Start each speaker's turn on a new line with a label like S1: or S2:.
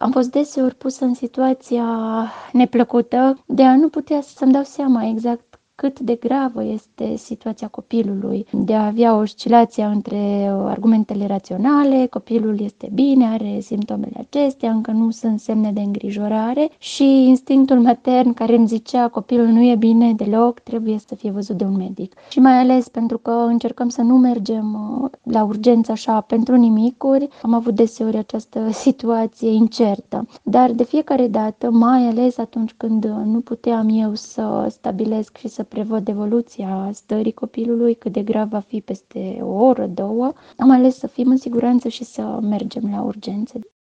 S1: am fost deseori pusă în situația neplăcută de a nu putea să-mi dau seama exact cât de gravă este situația copilului, de a avea o oscilație între argumentele raționale, copilul este bine, are simptomele acestea, încă nu sunt semne de îngrijorare, și instinctul matern care îmi zicea copilul nu e bine deloc, trebuie să fie văzut de un medic. Și mai ales pentru că încercăm să nu mergem la urgență așa pentru nimicuri, am avut deseori această situație incertă. Dar de fiecare dată, mai ales atunci când nu puteam eu să stabilesc și să prevăd evoluția stării copilului, cât de grav va fi peste o oră, două, am ales să fim în siguranță și să mergem la urgențe.